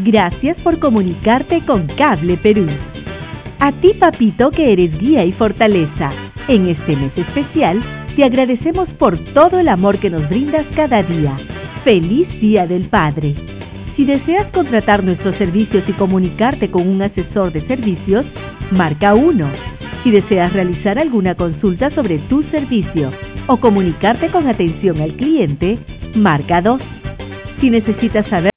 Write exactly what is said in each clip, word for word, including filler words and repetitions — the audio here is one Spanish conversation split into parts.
Gracias por comunicarte con Cable Perú. A ti, papito, que eres guía y fortaleza. En este mes especial, te agradecemos por todo el amor que nos brindas cada día. ¡Feliz Día del Padre! Si deseas contratar nuestros servicios y comunicarte con un asesor de servicios, marca uno. Si deseas realizar alguna consulta sobre tu servicio o comunicarte con atención al cliente, marca dos. Si necesitas saber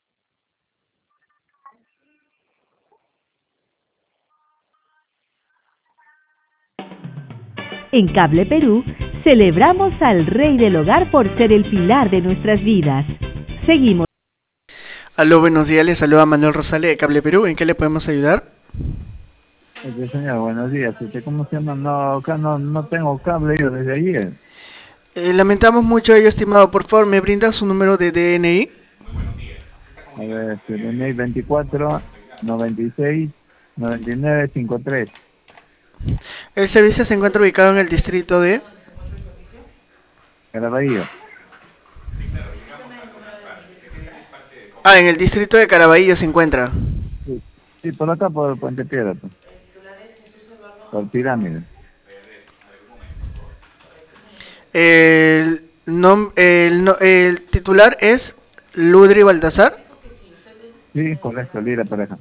En Cable Perú, celebramos al Rey del Hogar por ser el pilar de nuestras vidas. Seguimos. Aló, buenos días, les saluda Manuel Rosales de Cable Perú. ¿En qué le podemos ayudar? Este señor, buenos días. Este, ¿Cómo se llama? No, acá no, no tengo cable yo desde ayer. Eh, lamentamos mucho ello, estimado. Por favor, ¿me brinda su número de D N I? A ver, este, D N I veinticuatro, noventa y seis, noventa y nueve, cincuenta y tres. El servicio se encuentra ubicado en el distrito de... Caraballo. Ah, en el distrito de Caraballo se encuentra. Sí, sí, por acá, por Puente Piedra. Pues. Por Pirámide. El, nom el, no el titular es Ludri Baltasar. Sí, correcto, Lira Pareja.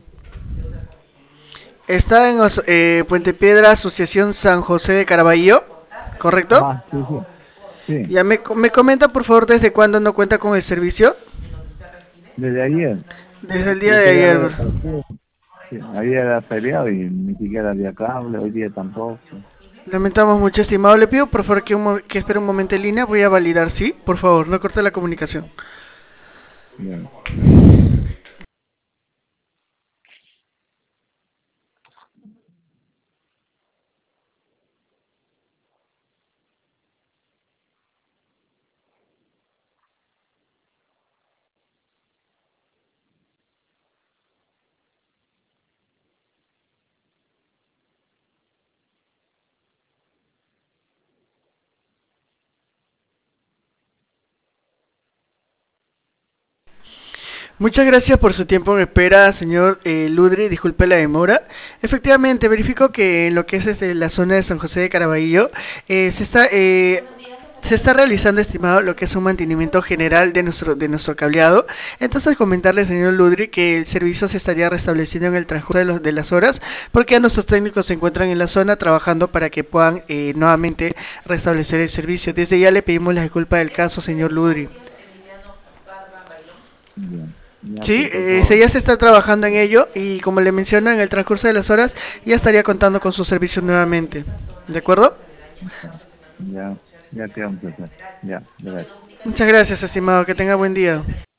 Está en eh, Puente Piedra, Asociación San José de Caraballo, ¿correcto? Ah, sí, sí. sí. Ya me, me comenta, por favor, desde cuándo no cuenta con el servicio. Desde ayer. Desde el día de ayer. Sí, ayer era feriado y ni siquiera había cable, hoy día tampoco. Lamentamos mucho, estimado. Le pido, por favor, que, un, que espere un momento en línea. Voy a validar, ¿sí? Por favor, no corte la comunicación. Bien. Muchas gracias por su tiempo en espera, señor eh, Ludri, disculpe la demora. Efectivamente, verifico que en lo que es desde la zona de San José de Caraballo eh, se está eh, se está realizando, estimado, lo que es un mantenimiento general de nuestro de nuestro cableado. Entonces, comentarle, señor Ludri, que el servicio se estaría restableciendo en el transcurso de, los, de las horas, porque ya nuestros técnicos se encuentran en la zona trabajando para que puedan eh, nuevamente restablecer el servicio. Desde ya le pedimos la disculpa del caso, señor Ludri. Bien. Ya, Sí, pues, eh, se, ya se está trabajando en ello y como le menciono, en el transcurso de las horas ya estaría contando con su servicio nuevamente. ¿De acuerdo? Ya, ya quedamos a hacer. Ya, gracias. Muchas gracias, estimado. Que tenga buen día.